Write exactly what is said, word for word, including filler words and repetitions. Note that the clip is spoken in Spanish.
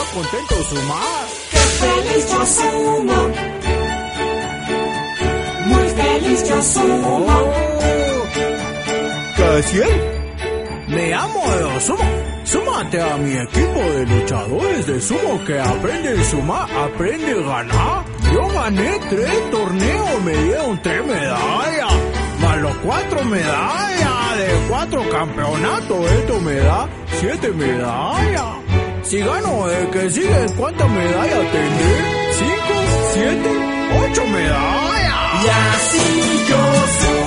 contento sumar. ¡Qué feliz yo sumo! Muy feliz yo sumo. Oh, Casiel, me amo de sumo. Súmate a mi equipo de luchadores de sumo que aprende a sumar, aprende a ganar. Yo gané tres torneos, me dieron tres medallas, más los cuatro medallas de cuatro campeonatos. Esto me da siete medallas. Si gano el que sigue, ¿cuántas medallas tendré? ¿Cinco? ¿Siete? ¿Ocho medallas? Y así yo sumo.